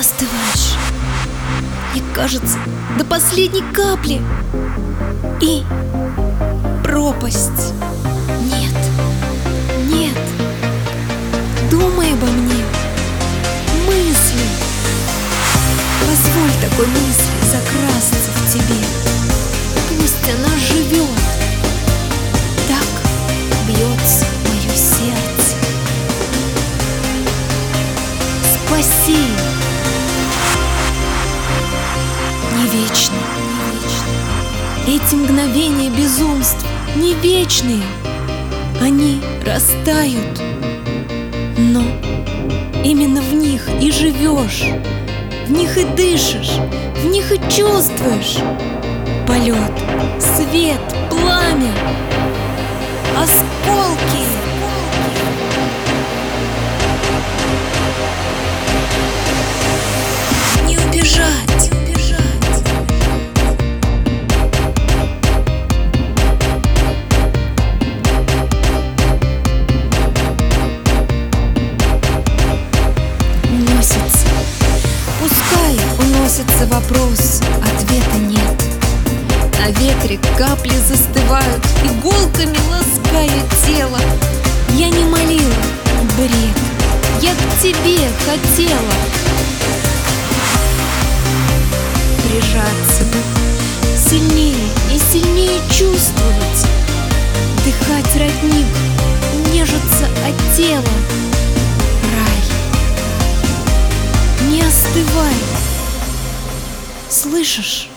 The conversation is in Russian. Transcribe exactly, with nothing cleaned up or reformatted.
остываешь. И кажется, до последней капли. И пропасть. Нет, нет. Думай обо мне. Мысли. Позволь такой мысли закрасться в тебе. Пусть она живет. Так бьется мое сердце. Спаси. Не вечно, не вечно. Эти мгновения безумств не вечные. Они растают. Но именно в них и живешь. В них и дышишь, в них и чувствуешь полет, свет, пламя, осколки. Не убежать, не убежать. Уносится. Пускай уносится вопрос, ответа нет. На ветре капли застывают, иголками лаская тело. Я не молила, бред, я к тебе хотела прижаться бы, сильнее и сильнее чувствовать, дыхать родник, нежиться от тела. Рай. Не остывай, слышишь?